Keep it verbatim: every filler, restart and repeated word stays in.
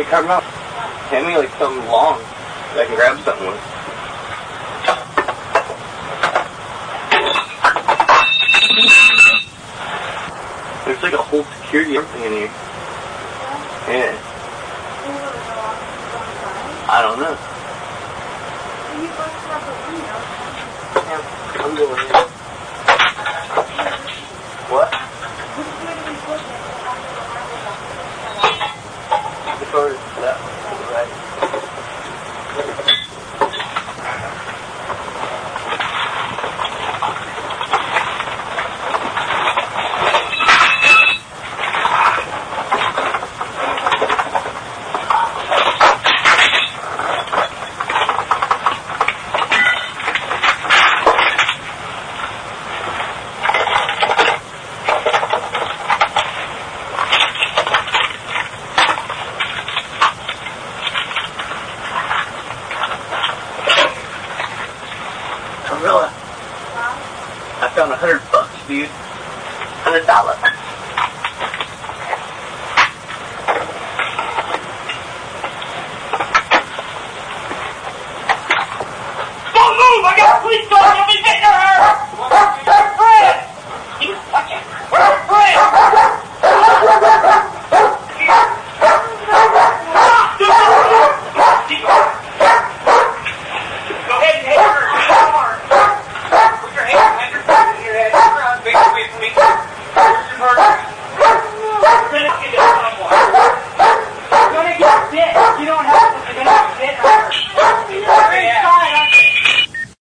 carve them out. Hand me like something long that I can grab something with. There's like a whole security thing in here. Yeah. I don't know. Yeah, I'm going in. What? The door is left to the right. Carmilla, I found a hundred bucks, dude. Hundred dollars. Don't move! I got a police car!